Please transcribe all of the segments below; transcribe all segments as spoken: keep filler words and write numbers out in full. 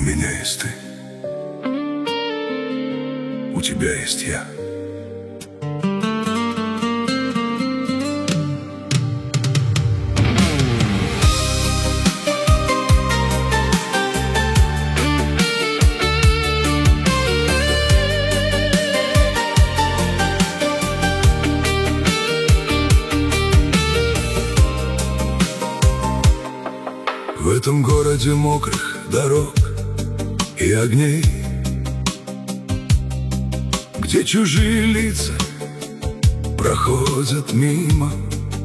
У меня есть ты, у тебя есть я. В этом городе мокрых дорог и огней, где чужие лица проходят мимо,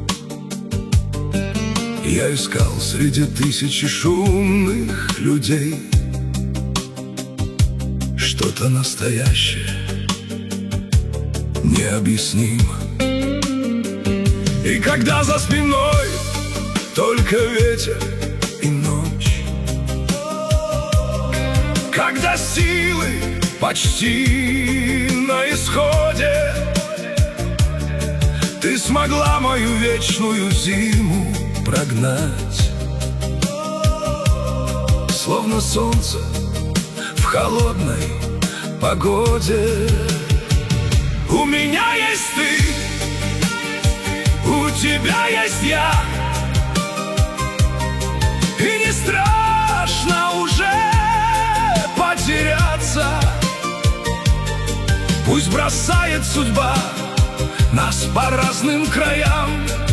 я искал среди тысячи шумных людей что-то настоящее, необъяснимо. И когда за спиной только ветер и ночь, когда силы почти на исходе, ты смогла мою вечную зиму прогнать, словно солнце в холодной погоде. У меня есть ты, у тебя есть я, и не страшно уже потеряться. Пусть бросает судьба нас по разным краям,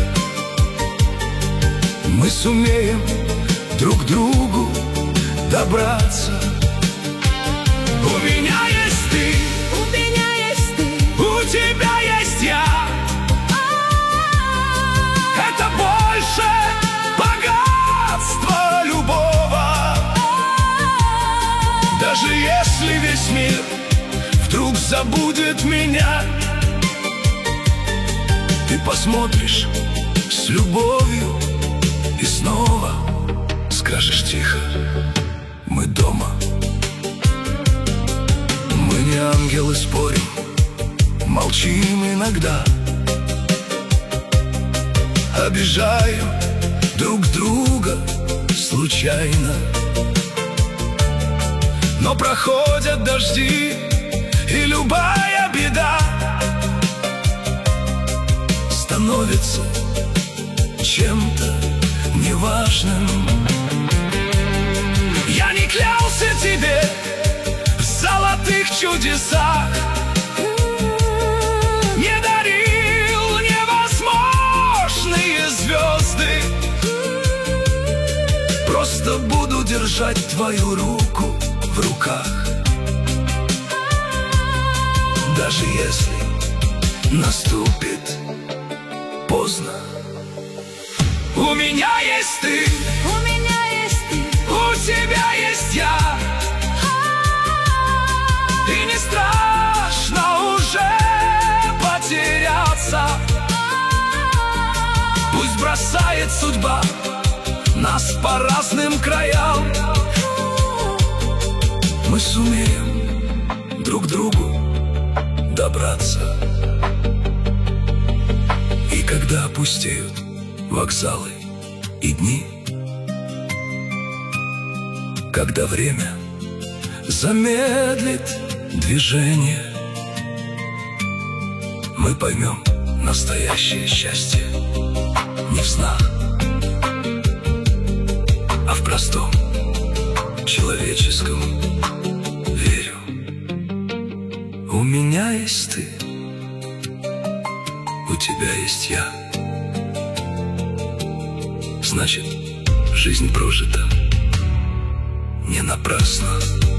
мы сумеем друг к другу добраться. У меня есть ты, У меня есть ты, у тебя есть я. Это больше богатства любого. Даже если весь мир вдруг забудет меня, ты посмотришь с любовью и снова скажешь тихо: мы дома. Мы не ангелы, спорим, молчим иногда, обижаем друг друга случайно. Но проходят дожди, и любая беда становится чем-то неважным. Я не клялся тебе в золотых чудесах, не дарил невозможные звезды. Просто буду держать твою руку в руках, даже если наступит поздно. У меня есть ты, у меня есть ты, у тебя есть я, и не страшно уже потеряться. Пусть бросает судьба нас по разным краям, мы сумеем друг к другу добраться. И когда опустеют вокзалы и дни, когда время замедлит движение, мы поймем настоящее счастье не в снах, а в простом человеческом. Верю, у меня есть ты, у тебя есть я. Значит, жизнь прожита не напрасно.